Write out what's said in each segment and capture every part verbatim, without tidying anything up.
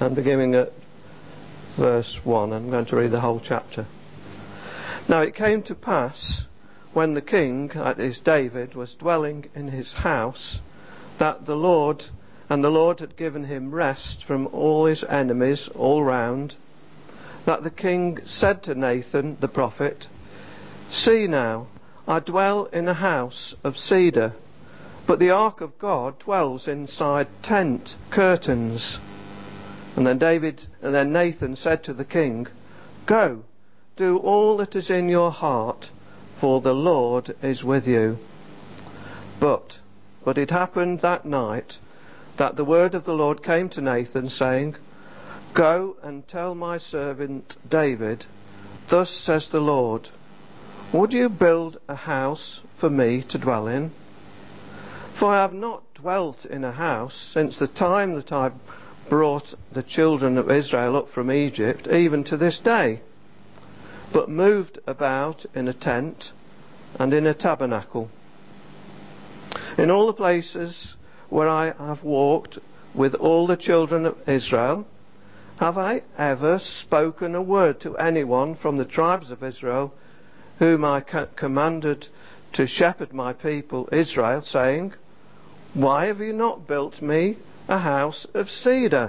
and beginning at verse one. I'm going to read the whole chapter. Now it came to pass, when the king, that is David, was dwelling in his house, that the Lord, and the Lord had given him rest from all his enemies all round, that the king said to Nathan the prophet, See now, I dwell in a house of cedar, but the ark of God dwells inside tent curtains. And then David, and then Nathan said to the king, Go, do all that is in your heart, for the Lord is with you. But, but it happened that night that the word of the Lord came to Nathan, saying, Go and tell my servant David, Thus says the Lord, Would you build a house for me to dwell in? For I have not dwelt in a house since the time that I brought the children of Israel up from Egypt, even to this day, but moved about in a tent and in a tabernacle. In all the places where I have walked with all the children of Israel, have I ever spoken a word to anyone from the tribes of Israel, whom I commanded to shepherd my people Israel, saying, Why have you not built me a house of cedar?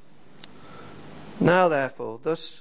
Now therefore, thus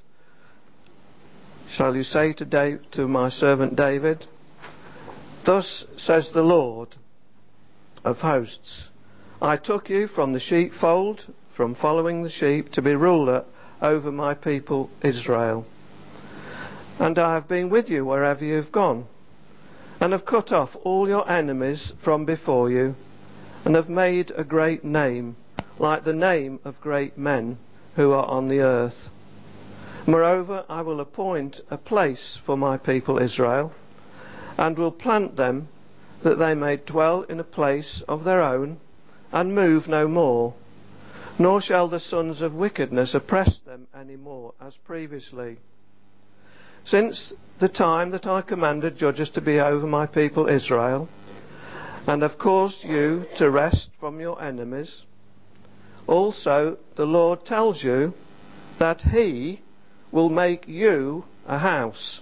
shall you say to, Dave, to my servant David, Thus says the Lord of hosts, I took you from the sheepfold, from following the sheep, to be ruler over my people Israel. And I have been with you wherever you have gone, and have cut off all your enemies from before you, and have made a great name, like the name of great men who are on the earth. Moreover, I will appoint a place for my people Israel, and will plant them, that they may dwell in a place of their own, and move no more. Nor shall the sons of wickedness oppress them any more, as previously. Since the time that I commanded judges to be over my people Israel, and have caused you to rest from your enemies, also the Lord tells you that He will make you a house.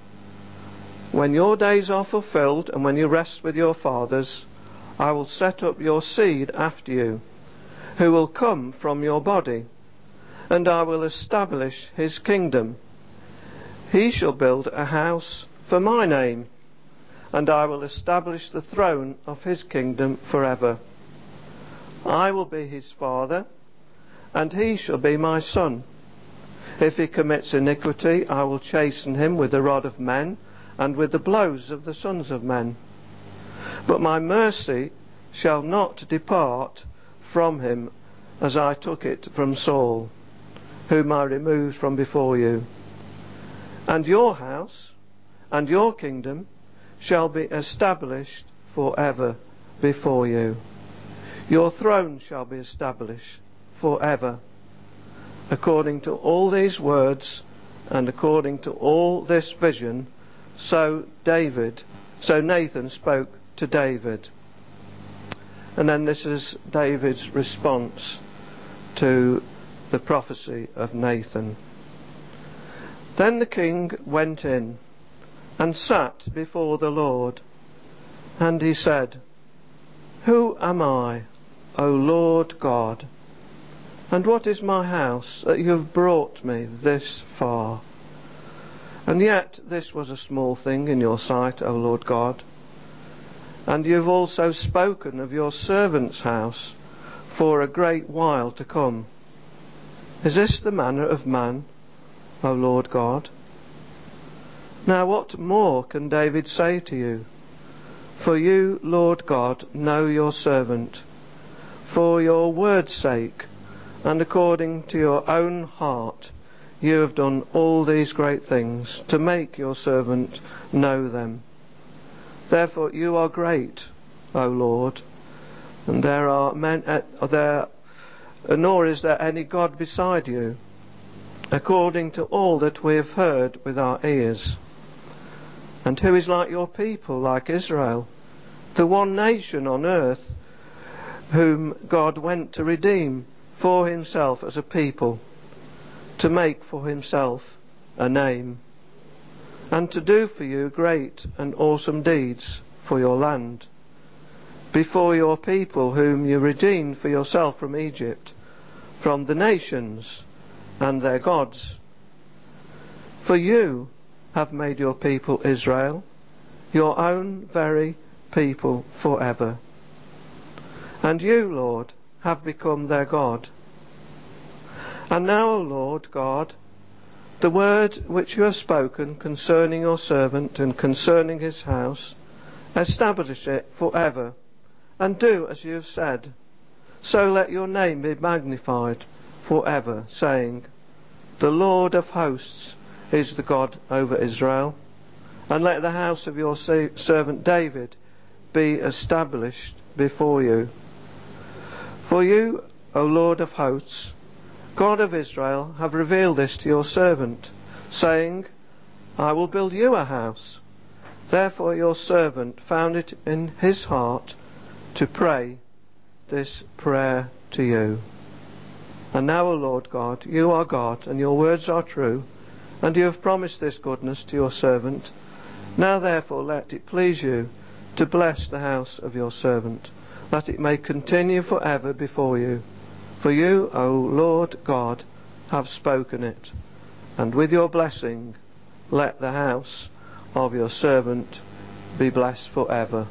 When your days are fulfilled, and when you rest with your fathers, I will set up your seed after you, who will come from your body, and I will establish his kingdom. He shall build a house for my name, and I will establish the throne of his kingdom forever. I will be his father, and he shall be my son. If he commits iniquity, I will chasten him with the rod of men, and with the blows of the sons of men. But my mercy shall not depart from him, as I took it from Saul, whom I removed from before you. And your house and your kingdom shall be established for ever before you. Your throne shall be established for ever. According to all these words, and according to all this vision, so David, so Nathan spoke to David. And then this is David's response to the prophecy of Nathan. Then the king went in and sat before the Lord, and he said, Who am I, O Lord God? And what is my house that you have brought me this far? And yet this was a small thing in your sight, O Lord God. And you have also spoken of your servant's house for a great while to come. Is this the manner of man, O Lord God? Now what more can David say to you? For you, Lord God, know your servant. For your word's sake, and according to your own heart, you have done all these great things to make your servant know them. Therefore you are great, O Lord, and there are men uh, there, nor is there any God beside you, according to all that we have heard with our ears. And who is like your people, like Israel, the one nation on earth, whom God went to redeem for himself as a people, to make for himself a name, and to do for you great and awesome deeds for your land, before your people whom you redeemed for yourself from Egypt, from the nations and their gods. For you have made your people Israel your own very people forever. And you, Lord, have become their God. And now, O Lord God, the word which you have spoken concerning your servant and concerning his house, establish it forever, and do as you have said. So let your name be magnified forever, saying, the Lord of hosts is the God over Israel. And let the house of your servant David be established before you. For you, O Lord of hosts, God of Israel, have revealed this to your servant, saying, I will build you a house. Therefore your servant found it in his heart to pray this prayer to you. And now, O Lord God, you are God, and your words are true, and you have promised this goodness to your servant. Now therefore let it please you to bless the house of your servant, that it may continue forever before you. For you, O Lord God, have spoken it, and with your blessing let the house of your servant be blessed forever.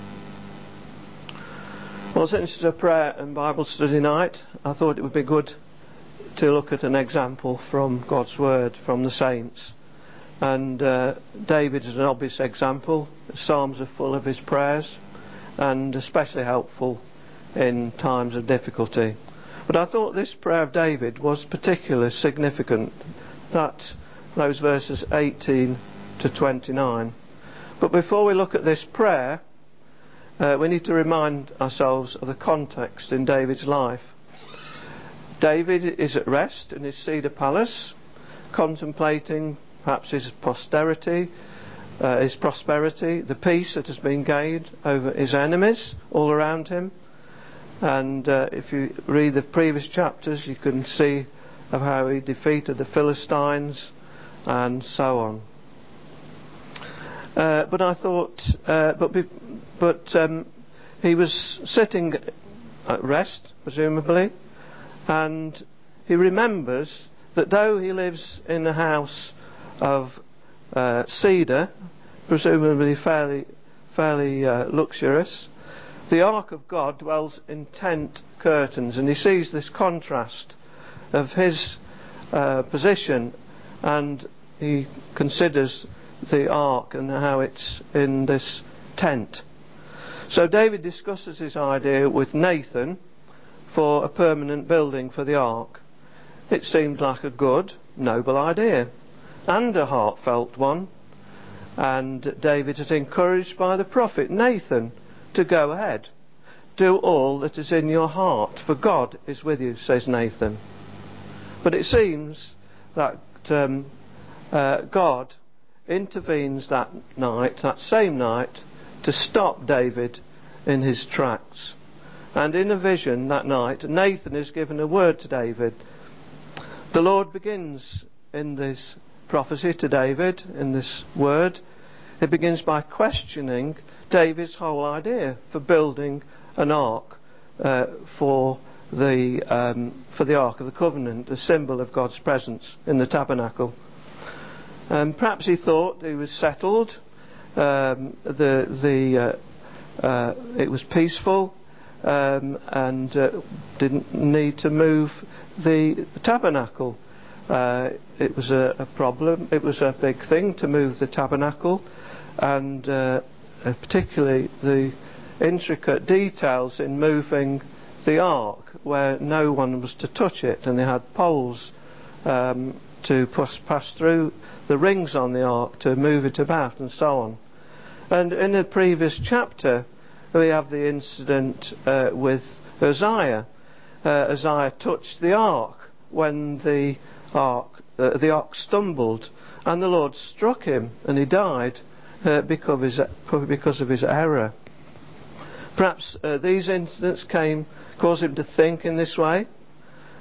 Well, since it's a prayer and Bible study night, I thought it would be good to look at an example from God's Word, from the saints. And uh, David is an obvious example. The Psalms are full of his prayers, and especially helpful in times of difficulty. But I thought this prayer of David was particularly significant, that those verses eighteen to twenty-nine. But before we look at this prayer, uh, we need to remind ourselves of the context in David's life. David is at rest in his cedar palace, contemplating perhaps his posterity, uh, his prosperity, the peace that has been gained over his enemies all around him. And uh, if you read the previous chapters, you can see of how he defeated the Philistines and so on. Uh, but I thought, uh, but be, but um, he was sitting at rest, presumably, and he remembers that though he lives in a house of uh, cedar, presumably fairly, fairly uh, luxurious, the Ark of God dwells in tent curtains, and he sees this contrast of his uh, position, and he considers the Ark and how it's in this tent. So David discusses his idea with Nathan for a permanent building for the Ark. It seemed like a good, noble idea, and a heartfelt one, and David is encouraged by the prophet Nathan to go ahead. Do all that is in your heart, for God is with you, says Nathan. But it seems that um, uh, God intervenes that night, that same night, to stop David in his tracks. And in a vision that night, Nathan is given a word to David. The Lord begins in this prophecy to David, in this word, it begins by questioning David's whole idea for building an ark uh, for the um, for the Ark of the Covenant, a symbol of God's presence in the tabernacle. Um, perhaps he thought he was settled. Um, the the uh, uh, it was peaceful, um, and uh, didn't need to move the tabernacle. Uh, it was a, a problem. It was a big thing to move the tabernacle, and uh, particularly the intricate details in moving the ark, where no one was to touch it, and they had poles um, to pass, pass through the rings on the ark to move it about, and so on. And in the previous chapter, we have the incident uh, with Uzziah. Uh, Uzziah touched the ark when the ark, uh, the ark stumbled, and the Lord struck him, and he died uh, because of his, because of his error. Perhaps uh, these incidents came, caused him to think in this way.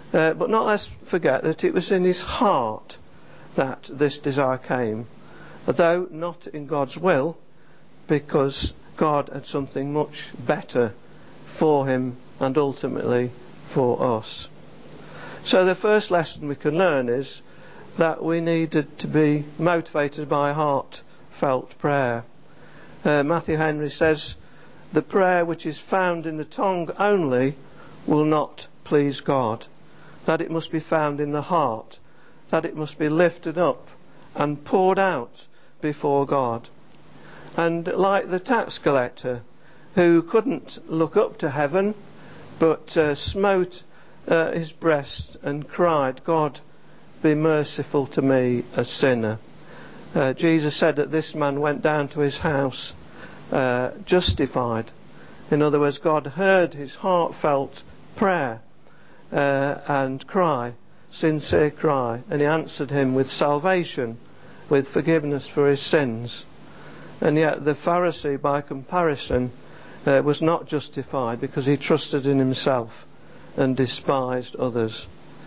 Uh, but not let's forget that it was in his heart that this desire came, though not in God's will, because God had something much better for him and ultimately for us. So the first lesson we can learn is that we needed to be motivated by heartfelt prayer. Uh, Matthew Henry says, "The prayer which is found in the tongue only will not please God, that it must be found in the heart, that it must be lifted up and poured out before God." And like the tax collector, who couldn't look up to heaven, but uh, smote uh, his breast and cried, "God, be merciful to me, a sinner." Uh, Jesus said that this man went down to his house uh, justified. In other words, God heard his heartfelt prayer uh, and cry, sincere cry, and he answered him with salvation, with forgiveness for his sins. And yet the Pharisee, by comparison, uh, was not justified because he trusted in himself and despised others.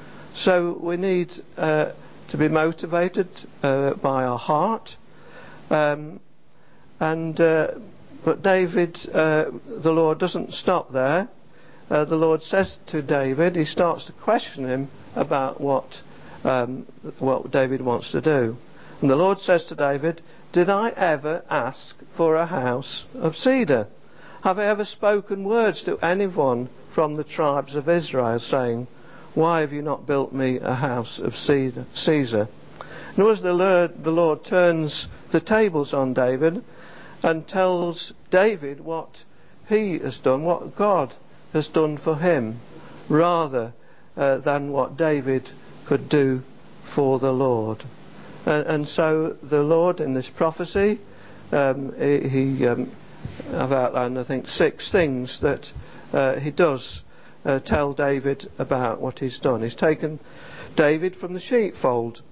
So we need uh, to be motivated uh, by our heart. Um, and uh, but David, uh, the Lord doesn't stop there. Uh, the Lord says to David, he starts to question him about what um, what David wants to do. And the Lord says to David, "Did I ever ask for a house of cedar? Have I ever spoken words to anyone from the tribes of Israel, saying, 'Why have you not built me a house of cedar, Caesar?'" Nor as the Lord, the Lord turns the tables on David and tells David what he has done, what God has done for him, rather uh, than what David could do for the Lord. And, and so the Lord, in this prophecy, um, he, he um, I've outlined, I think, six things that uh, he does uh, tell David about what he's done. He's taken David from the sheepfold,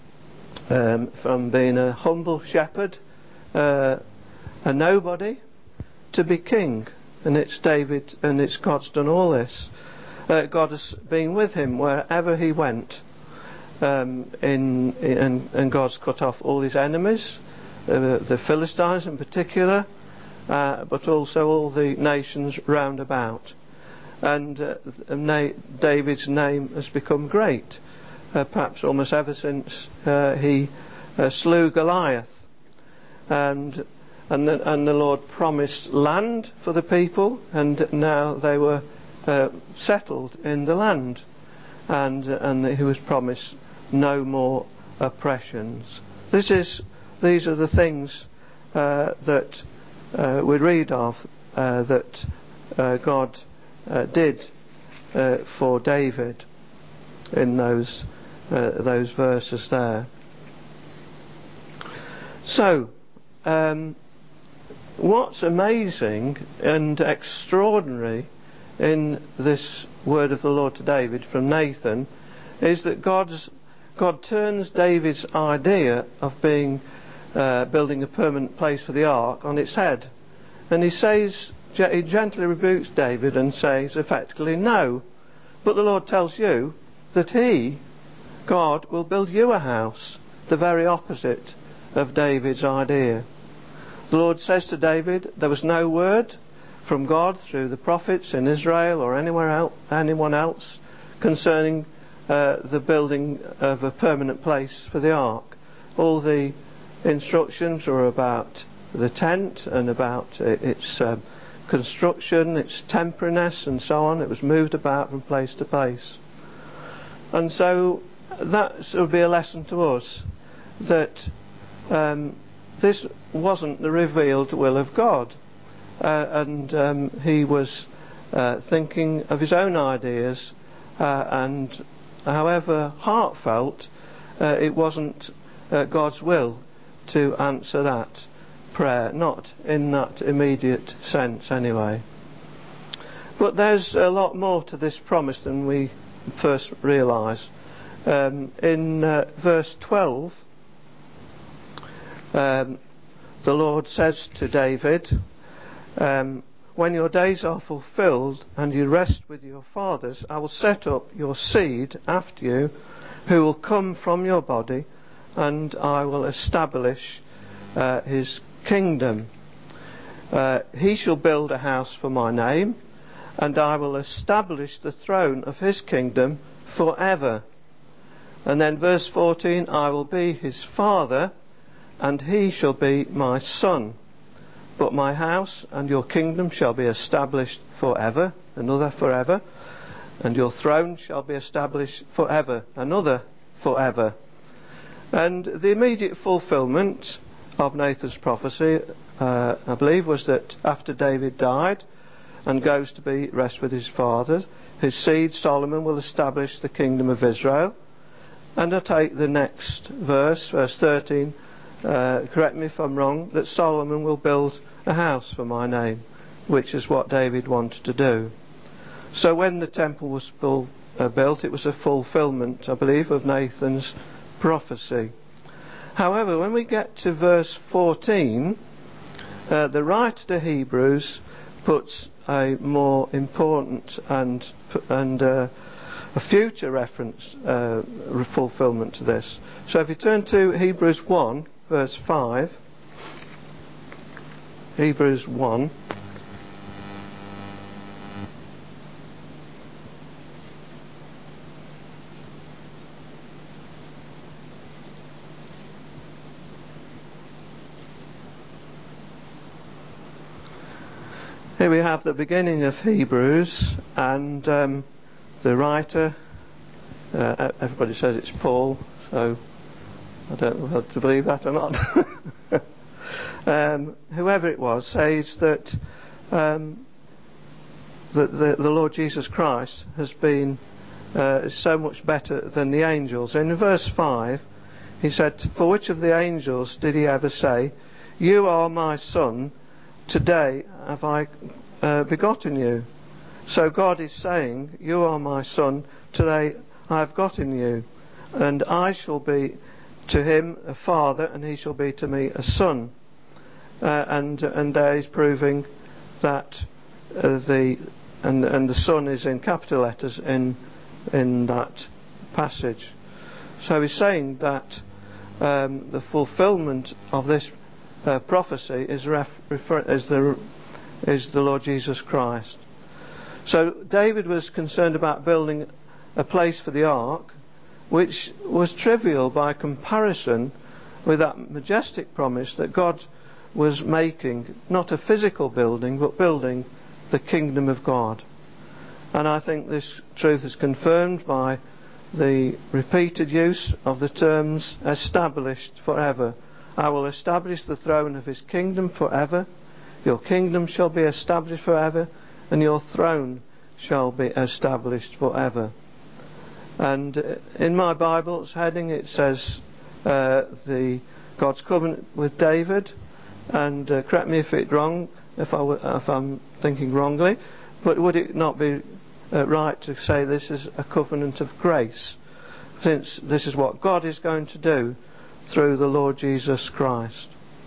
um, from being a humble shepherd, uh, a nobody, to be king. And it's David, and it's God's done all this. Uh, God has been with him wherever he went. Um, in, in, and God's cut off all his enemies, uh, the Philistines in particular, uh, but also all the nations round about. And uh, na- David's name has become great, uh, perhaps almost ever since uh, he uh, slew Goliath. And and the, and the Lord promised land for the people, and now they were uh, settled in the land, and and he was promised no more oppressions. This is these are the things uh, that uh, we read of uh, that uh, God uh, did uh, for David in those uh, those verses there. So, um, what's amazing and extraordinary in this word of the Lord to David from Nathan is that God's God turns David's idea of being uh, building a permanent place for the ark on its head, and he says, he gently rebukes David and says effectively, "No, but the Lord tells you that he, God, will build you a house," the very opposite of David's idea. The Lord says to David, there was no word from God through the prophets in Israel or anywhere else, anyone else concerning uh, the building of a permanent place for the ark. All the instructions were about the tent and about its uh, construction, its temporariness and so on. It was moved about from place to place. And so that would be a lesson to us that um, this wasn't the revealed will of God. Uh, and um, he was uh, thinking of his own ideas, uh, and however heartfelt, uh, it wasn't uh, God's will to answer that prayer, not in that immediate sense anyway. But there's a lot more to this promise than we first realise. Um, in uh, verse twelve, um, the Lord says to David, um, when your days are fulfilled and you rest with your fathers, I will set up your seed after you, who will come from your body, and I will establish uh, his kingdom. Uh, he shall build a house for my name, and I will establish the throne of his kingdom forever. And then verse fourteen, I will be his father, and he shall be my son. But my house and your kingdom shall be established forever, another forever, and your throne shall be established forever, another forever. And the immediate fulfilment of Nathan's prophecy, uh, I believe, was that after David died and goes to be rest with his fathers, his seed Solomon will establish the kingdom of Israel. And I take the next verse, verse thirteen, uh, correct me if I'm wrong, that Solomon will build a house for my name, which is what David wanted to do. So when the temple was full, uh, built, it was a fulfilment, I believe, of Nathan's prophecy. However, when we get to verse fourteen, uh, the writer to Hebrews puts a more important and and uh, a future reference uh, fulfilment to this. So if you turn to Hebrews one, verse five, Hebrews one. Here we have the beginning of Hebrews, and um, the writer, uh, everybody says it's Paul, so I don't know whether to believe that or not. um, whoever it was says that, um, that the, the Lord Jesus Christ has been uh, so much better than the angels. In verse five, he said, for which of the angels did he ever say, you are my son, today have I uh, begotten you? So God is saying, you are my son, today I have gotten you, and I shall be to him a father, and he shall be to me a son. Uh, and and there he's proving that uh, the and and the son is in capital letters in in that passage. So he's saying that um, the fulfilment of this Uh, prophecy is, ref, refer, is, the, is the Lord Jesus Christ. So David was concerned about building a place for the ark, which was trivial by comparison with that majestic promise that God was making, not a physical building, but building the kingdom of God. And I think this truth is confirmed by the repeated use of the terms established forever. I will establish the throne of his kingdom forever. Your kingdom shall be established forever, and your throne shall be established forever. And in my Bible's heading it says uh, the God's covenant with David. And uh, correct me if it's wrong, if, I w- if I'm thinking wrongly, but would it not be uh, right to say this is a covenant of grace, since this is what God is going to do through the Lord Jesus Christ.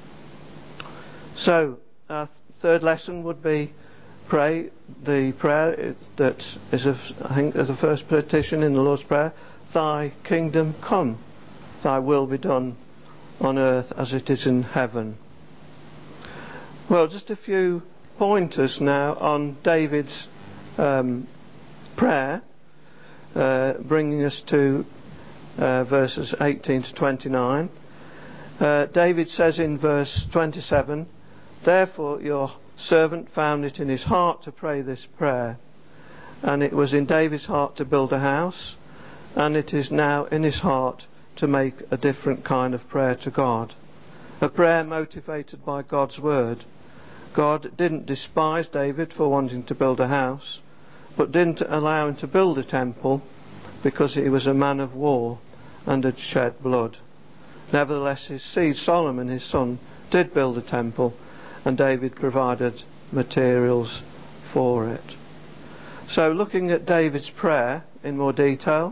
So our third lesson would be pray the prayer that is, a, I think, the first petition in the Lord's Prayer: Thy kingdom come, Thy will be done on earth as it is in heaven. Well, just a few pointers now on David's um, prayer, uh, bringing us to Uh, verses eighteen to twenty-nine. Uh, David says in verse twenty-seven, therefore your servant found it in his heart to pray this prayer. And it was in David's heart to build a house, and it is now in his heart to make a different kind of prayer to God. A prayer motivated by God's word. God didn't despise David for wanting to build a house, but didn't allow him to build a temple because he was a man of war and had shed blood. Nevertheless, his seed Solomon, his son, did build a temple, and David provided materials for it. So looking at David's prayer in more detail,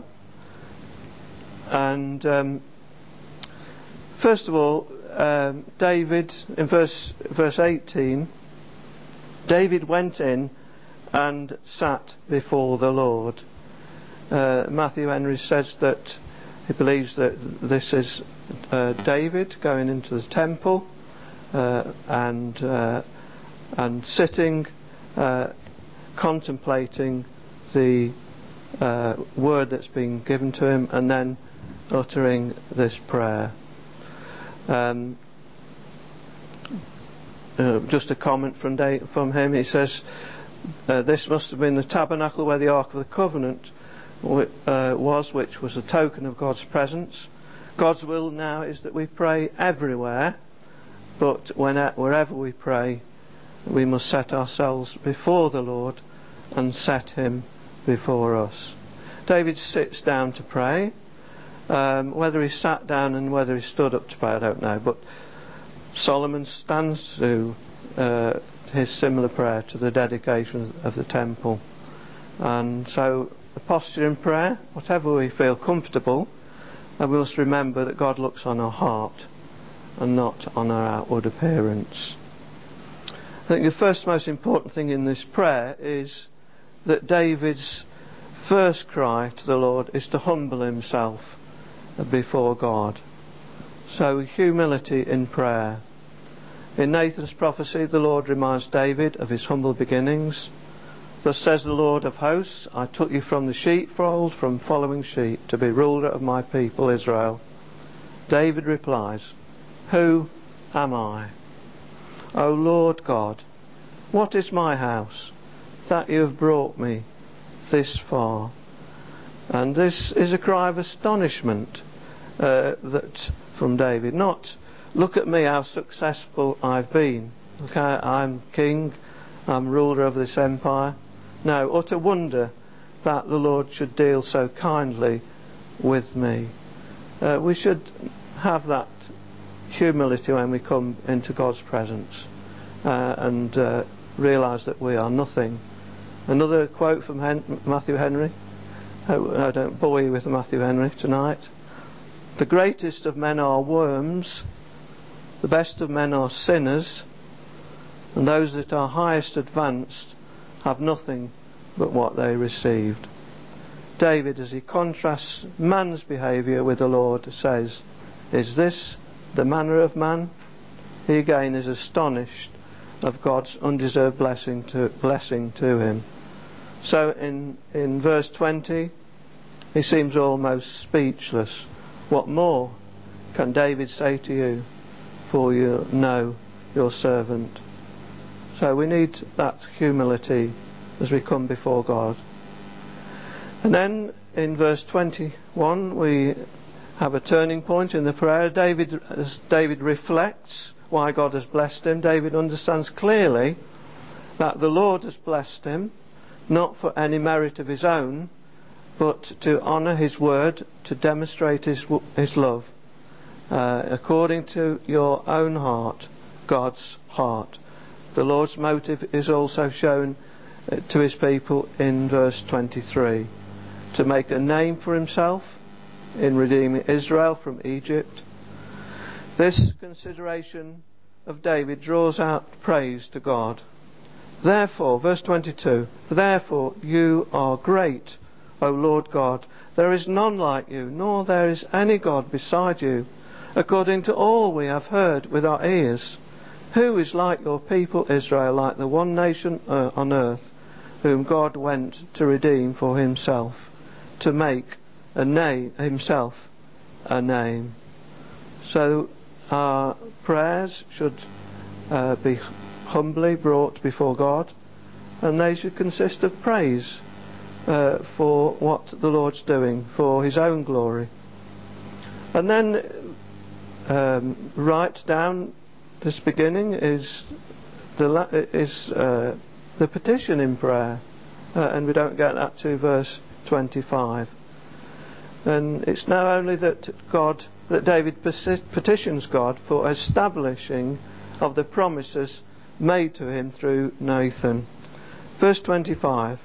and um, first of all, um, David in verse verse eighteen, David went in and sat before the Lord. Uh, Matthew Henry says that he believes that this is uh, David going into the temple uh, and uh, and sitting, uh, contemplating the uh, word that's been given to him, and then uttering this prayer. Um, uh, just a comment from, da- from him. He says, uh, this must have been the tabernacle where the Ark of the Covenant w- uh, was, which was a token of God's presence. God's will now is that we pray everywhere, but when, wherever we pray, we must set ourselves before the Lord and set Him before us. David sits down to pray. Um, whether he sat down and whether he stood up to pray, I don't know. But Solomon stands to uh, his similar prayer to the dedication of the temple. And so the posture in prayer, whatever we feel comfortable, and we must remember that God looks on our heart and not on our outward appearance. I think the first most important thing in this prayer is that David's first cry to the Lord is to humble himself before God. So humility in prayer. In Nathan's prophecy, the Lord reminds David of his humble beginnings. Thus says the Lord of hosts, I took you from the sheepfold, from following sheep, to be ruler of my people Israel. David replies, who am I? O Lord God, what is my house, that you have brought me this far? And this is a cry of astonishment uh, that from David. Not, look at me how successful I've been. Look, I, I'm king, I'm ruler of this empire. No, utter wonder that the Lord should deal so kindly with me. Uh, we should have that humility when we come into God's presence uh, and uh, realise that we are nothing. Another quote from Hen- Matthew Henry. I don't bore you with Matthew Henry tonight. The greatest of men are worms, the best of men are sinners, and those that are highest advanced have nothing but what they received. David, as he contrasts man's behaviour with the Lord, says, is this the manner of man? He again is astonished of God's undeserved blessing to, blessing to him. So in, in verse twenty, he seems almost speechless. What more can David say to you? For you know your servant. So we need that humility as we come before God. And then in verse twenty-one we have a turning point in the prayer. David, as David reflects why God has blessed him, David understands clearly that the Lord has blessed him not for any merit of his own, but to honour his word, to demonstrate his, his love, uh, according to your own heart, God's heart. The Lord's motive is also shown uh, to his people in verse twenty-three, to make a name for himself in redeeming Israel from Egypt. This consideration of David draws out praise to God. Therefore, verse twenty-two, therefore you are great, O Lord God. There is none like you, nor there is any God beside you, according to all we have heard with our ears. Who is like your people Israel, like the one nation uh, on earth, whom God went to redeem for himself, to make a name himself a name. So our prayers should uh, be humbly brought before God, and they should consist of praise uh, for what the Lord's doing for his own glory. And then um, right down this beginning is the la- is uh, the petition in prayer, uh, and we don't get that to verse twenty-five. And it's now only that God that David petitions God for establishing of the promises made to him through Nathan. Verse twenty-five.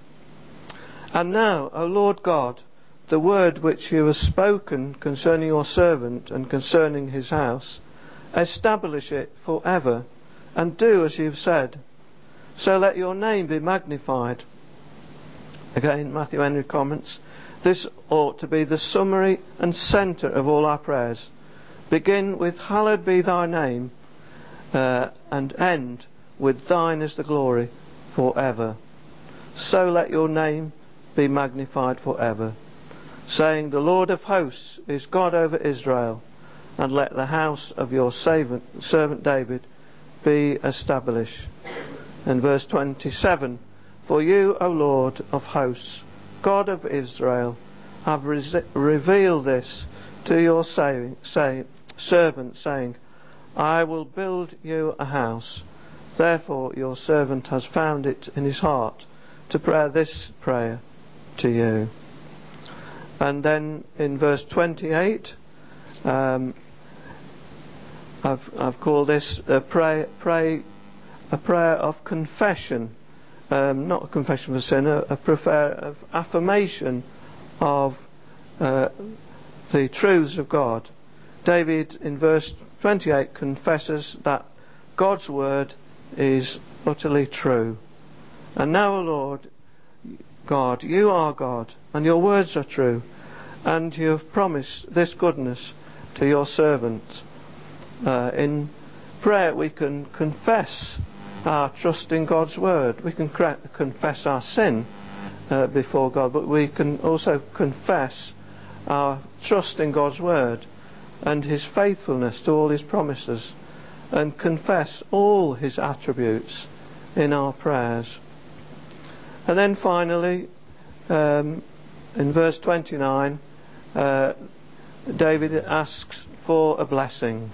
And now, O Lord God, the word which you have spoken concerning your servant and concerning his house, establish it for ever, and do as you have said. So let your name be magnified. Again, Matthew Henry comments, this ought to be the summary and centre of all our prayers. Begin with hallowed be thy name, uh, and end with thine is the glory for ever. So let your name be magnified for ever, saying, the Lord of hosts is God over Israel, and let the house of your servant, servant David be established. And verse twenty-seven, for you, O Lord of hosts, God of Israel, have re- revealed this to your say, say, servant, saying, I will build you a house. Therefore your servant has found it in his heart to pray this prayer to you. And then in verse twenty-eight, um, I've, I've called this a pray, pray, a prayer of confession, um, not a confession of sin, a, a prayer of affirmation of uh, the truths of God. David in verse twenty-eight confesses that God's word is utterly true. And now, O Lord God, you are God, and your words are true, and you have promised this goodness to your servant. Uh, in prayer we can confess our trust in God's word. We can cre- confess our sin uh, before God, but we can also confess our trust in God's word and his faithfulness to all his promises, and confess all his attributes in our prayers. And then finally, um, in verse twenty-nine, uh, David asks for a blessing.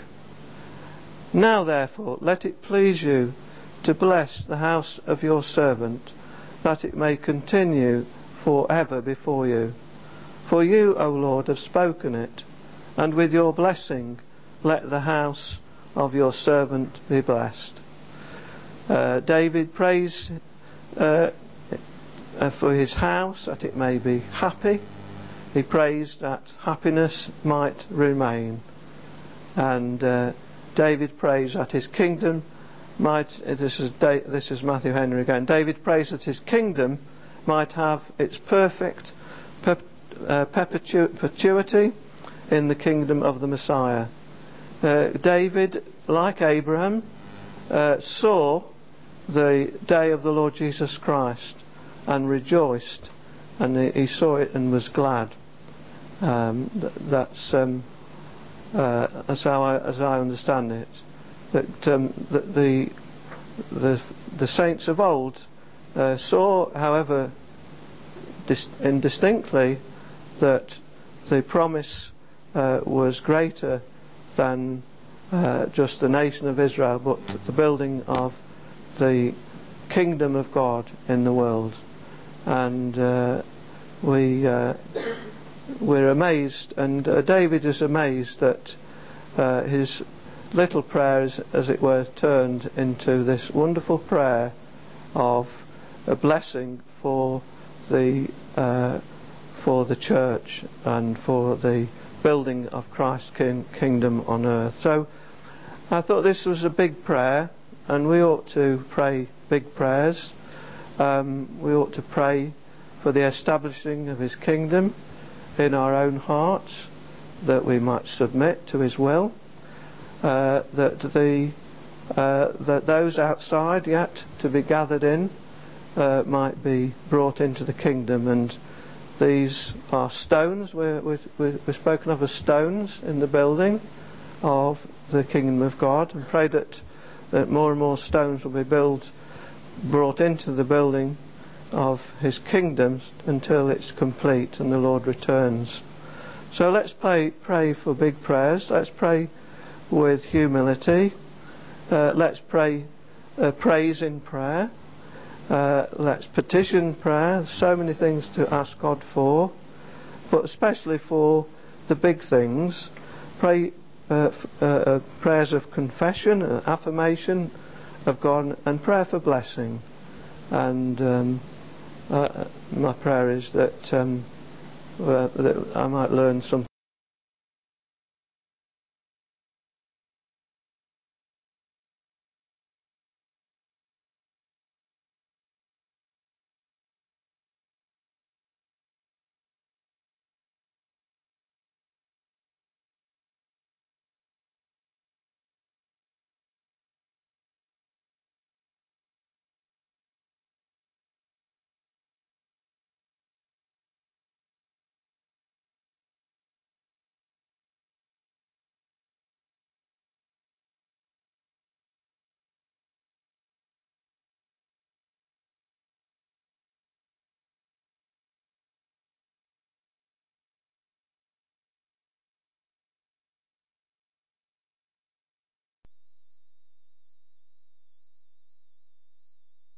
Now therefore let it please you to bless the house of your servant, that it may continue for ever before you. For you, O Lord, have spoken it, and with your blessing let the house of your servant be blessed. Uh, David prays uh, for his house, that it may be happy. He prays that happiness might remain. And uh, David prays that his kingdom might, this is, da- this is Matthew Henry again, David prays that his kingdom might have its perfect per- uh, perpetu- perpetuity in the kingdom of the Messiah. Uh, David, like Abraham, uh, saw the day of the Lord Jesus Christ and rejoiced, and he, he saw it and was glad. Um, th- that's um, uh, that's how I, as I understand it. That, um, that the the the saints of old uh, saw, however, dis- indistinctly, that the promise uh, was greater than uh, just the nation of Israel, but the building of the kingdom of God in the world. And uh, we uh, we're amazed, and uh, David is amazed that uh, his little prayer is, as it were, turned into this wonderful prayer of a blessing for the uh, for the church and for the building of Christ's king, kingdom on earth. So I thought this was a big prayer, and we ought to pray big prayers. Um, we ought to pray for the establishing of his kingdom in our own hearts, that we might submit to his will, uh, that the uh, that those outside yet to be gathered in uh, might be brought into the kingdom. And these are stones, we're, we're, we're spoken of as stones in the building of the kingdom of God, and pray that, that more and more stones will be built, brought into the building of his kingdom until it's complete and the Lord returns. So let's pray, pray for big prayers. Let's pray with humility. Uh, let's pray uh, praise in prayer. Uh, let's petition prayer. There's so many things to ask God for, but especially for the big things. Pray uh, f- uh, uh, prayers of confession, uh, affirmation of God, and prayer for blessing. And um, uh, my prayer is that, um, uh, that I might learn something